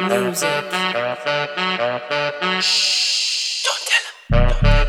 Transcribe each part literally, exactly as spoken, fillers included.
music. Shh, don't tell him. Don't tell him.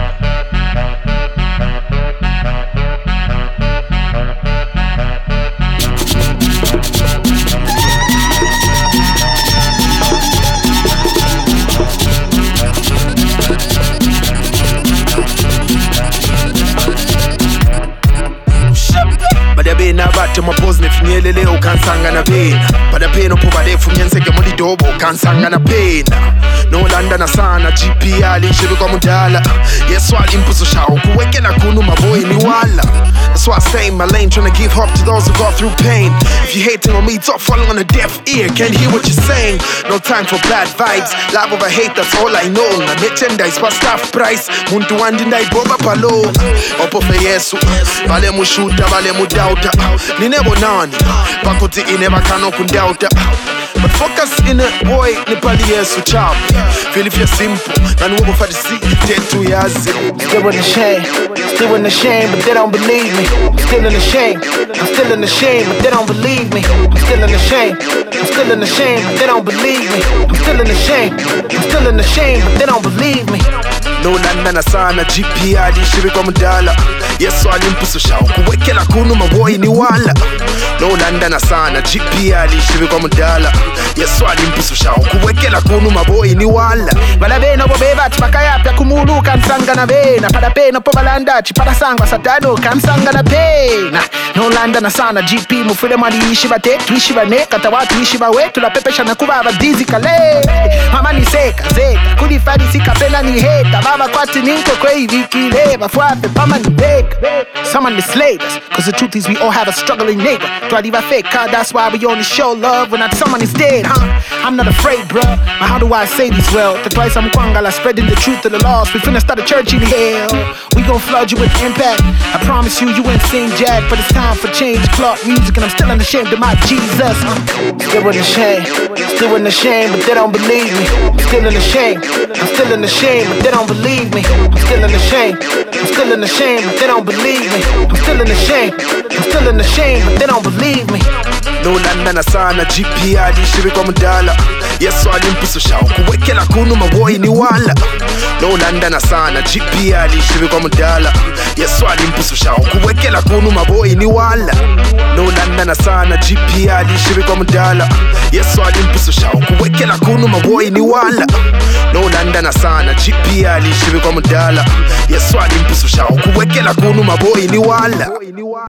Badabena bate mapozi nefinyelele ukansanga na pena Badapena upo badefu mnyenseke muli dobo ukansanga na pena Nolanda na sana G P ali shibi kwa mudala Yesu alimpuzo shao kuwekela kunu maboy ni wala That's why I stay in my lane trying to give hope to those who go through pain If you hating on me, talk falling on a deaf ear Can't hear what you're saying No time for bad vibes Love over hate, that's all I know Na merchandise pa staff price Muntu wandi ndai boba palo Opo fe Yesu Bale mushuta, bale mudauta Ninebo nani Pakuti ineba kano kundauta But focus in it, boy, ni pali Yesu chap Feel if you're simple Nani wobo fadi si Tetu yazi Still in the shame Still in the shame, but they don't believe me I'm still in the shame I'm still in the shame, but they don't believe me I'm still in the shame I'm still in the shame, but they don't believe me I'm still in the shame I'm still in the shame, but they don't believe me No nanda na sana G P ali shibi kwa mudala Yesu alimpuso shao kuwekela kunu maboy ni wala No nanda na sana G P ali shibi kwa mudala Yesu alimpuso shao kuwekela kunu maboy ni wala Bala beno bo beba tipakaya pya kumulu kansanga na bena Pada peno po balanda chipada sangwa satano kansanga na pena No landa na sana G P mufile mwali ishi bate tuishi bane kata watu ishi bawe tulapepesha na kuba abadizi kale Mama ni seka zeka kulifadi sika pena ni heta Baba kwati ninko kwe vikile Bafuafe pama ni beka Someone misled us Cause the truth is we all have a struggling neighbor Twadiva fake God, that's why we only show love when not someone is dead, huh? I'm not afraid, bruh But how do I say this well? The twice I'm kwangala spreading the truth to the lost We finna start a church in hell We gon' flood you with impact I promise you, you ain't seen Jack But it's time for change, clock music And I'm still unashamed of my Jesus huh? Still in the shame Still in the shame, but they don't believe me I'm still in the shame I'm still in the shame, but they don't believe me I'm still in the shame I'm still in the shame, but they don't believe me I'm still in the shame I'm still in the shame, but they don't believe me No landa na sana G P ali shibi kwa mudala Yesu alimpuso shao kuwekela kunu maboy ni wala No landa na sana G P ali shibi kwa mudala Yesu alimpuso shao kuwekela kunu maboy ni wala No landa na sana G P ali shibi kwa mudala Yesu alimpuso shao kuwekela kunu maboy ni wala No landa na sana G P ali shibi kwa mudala Yesu alimpuso shao kuwekela kunu maboy ni wala